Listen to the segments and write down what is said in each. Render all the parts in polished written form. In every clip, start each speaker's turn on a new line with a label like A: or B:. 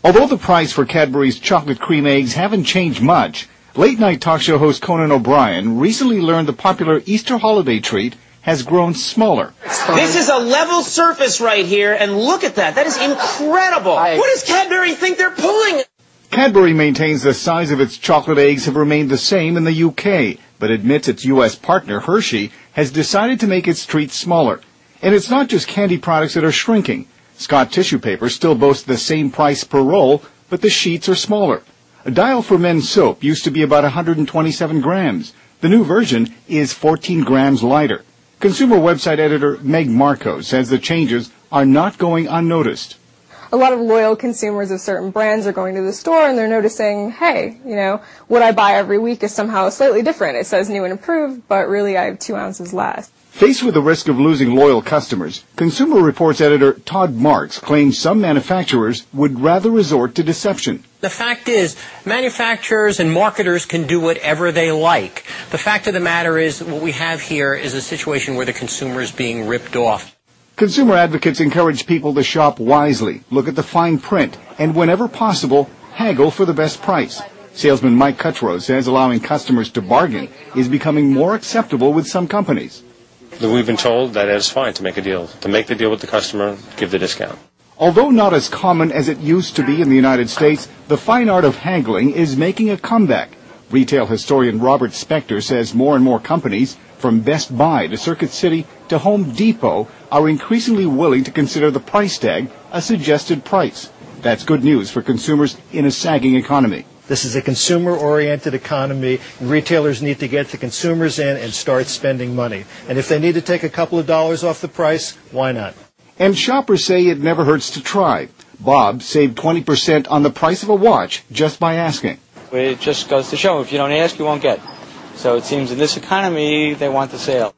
A: Although the price for Cadbury's chocolate cream eggs haven't changed much, late-night talk show host Conan O'Brien recently learned the popular Easter holiday treat has grown smaller.
B: This is a level surface right here, and look at that. That is incredible. What does Cadbury think they're pulling?
A: Cadbury maintains the size of its chocolate eggs have remained the same in the UK, but admits its U.S. partner, Hershey, has decided to make its treats smaller. And it's not just candy products that are shrinking. Scott tissue paper still boasts the same price per roll, but the sheets are smaller. A Dial for men's soap used to be about 127 grams. The new version is 14 grams lighter. Consumer website editor Meg Marco says the changes are not going unnoticed.
C: A lot of loyal consumers of certain brands are going to the store and they're noticing, hey, what I buy every week is somehow slightly different. It says new and improved, but really I have 2 ounces less.
A: Faced with the risk of losing loyal customers, Consumer Reports editor Todd Marks claims some manufacturers would rather resort to deception.
D: The fact is, manufacturers and marketers can do whatever they like. The fact of the matter is, what we have here is a situation where the consumer is being ripped off.
A: Consumer advocates encourage people to shop wisely, look at the fine print, and whenever possible, haggle for the best price. Salesman Mike Cuttrell says allowing customers to bargain is becoming more acceptable with some companies.
E: We've been told that it's fine to make a deal, to make the deal with the customer, give the discount.
A: Although not as common as it used to be in the United States, the fine art of haggling is making a comeback. Retail historian Robert Spector says more and more companies, from Best Buy to Circuit City to Home Depot, are increasingly willing to consider the price tag a suggested price. That's good news for consumers in a sagging economy.
F: This is a consumer-oriented economy, and retailers need to get the consumers in and start spending money. And if they need to take a couple of dollars off the price, why not?
A: And shoppers say it never hurts to try. Bob saved 20% on the price of a watch just by asking.
G: It just goes to show, if you don't ask, you won't get. So it seems in this economy, they want the sale.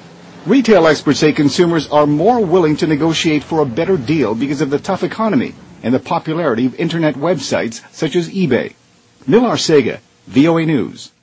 A: Retail experts say consumers are more willing to negotiate for a better deal because of the tough economy and the popularity of Internet websites such as eBay. Mil Arcega, VOA News.